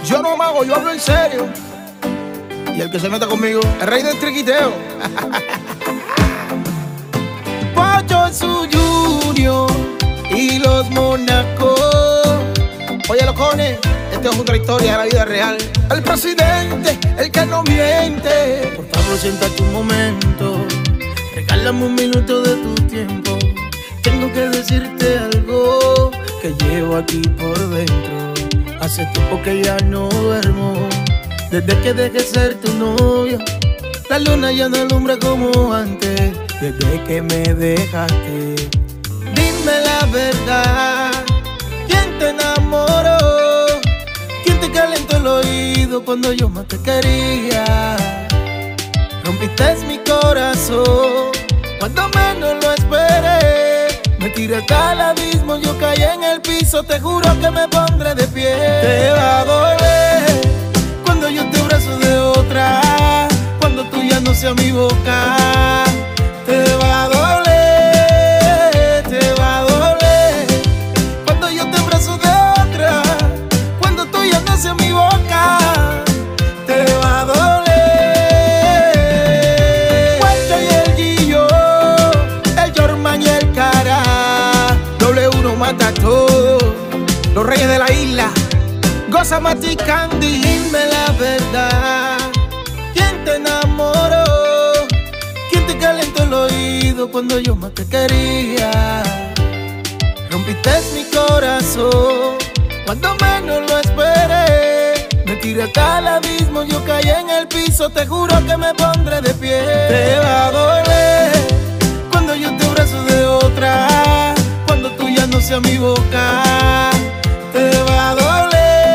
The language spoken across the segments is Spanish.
Yo no mago, yo hablo en serio. Y el que se meta conmigo, el rey del triquiteo. Pacho su Junior y los Mónaco. Oye, locones, esta es otra historia de la vida real. El presidente, el que no miente. Por favor, siéntate un momento. Regálame un minuto de tu tiempo. Tengo que decirte algo que llevo aquí por dentro. Hace tiempo que ya no duermo. Desde que dejé ser tu novio, la luna ya no alumbra como antes. Desde que me dejaste, dime la verdad. ¿Quién te enamoró? ¿Quién te calentó el oído cuando yo más te quería? Rompiste mi corazón cuando menos lo esperé. Me tiraste al abismo, yo caí en el piso. Te juro que me pondré de pie. Te va a doler cuando yo te abrazo de otra, cuando tú ya no seas mi boca. Te va a doler, te va a doler cuando yo te abrazo de otra, cuando tú ya no seas mi boca. Te va a doler. Walter y el Gillo, el Jorman y el Cara, W1 mata a todos, los reyes de la isla. Goza Mati Candy, dime la verdad. ¿Quién te enamoró? ¿Quién te calentó el oído cuando yo más te quería? Rompiste mi corazón cuando menos lo esperé. Me tiraste al abismo, yo caí en el piso. Te juro que me pondré de pie. Te va a doler cuando yo te abrazo de otra, cuando tú ya no seas mi boca. Te va a doler.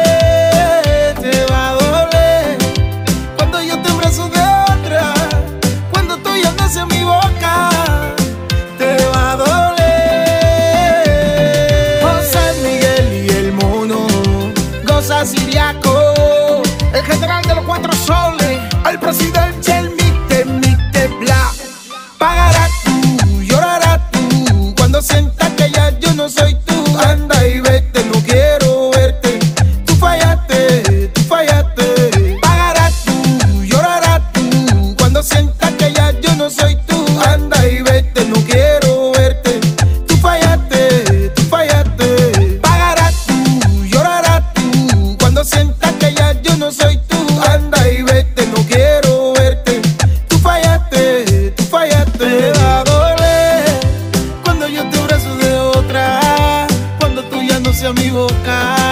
Mi boca te va a doler. José Miguel y el Mono, Goza Siriaco, el general de los 4 soles, el presidente, el mite, bla. Pagarás tú, llorarás tú, cuando sientas que ya yo no soy tú. Anda y vete, no quiero verte. Tú fallaste, tú fallaste. Pagarás tú, llorarás tú, cuando sientas que ya yo no soy tú. Anda y vete, no quiero verte. Tú fallaste, tú fallaste. Pagarás tú, llorarás tú, cuando sientas que ya yo no soy tú. Anda y vete, no quiero verte. Tú fallaste, tú fallaste. Te va a doler cuando yo te abrazo de otra, cuando tú ya no seas mi boca.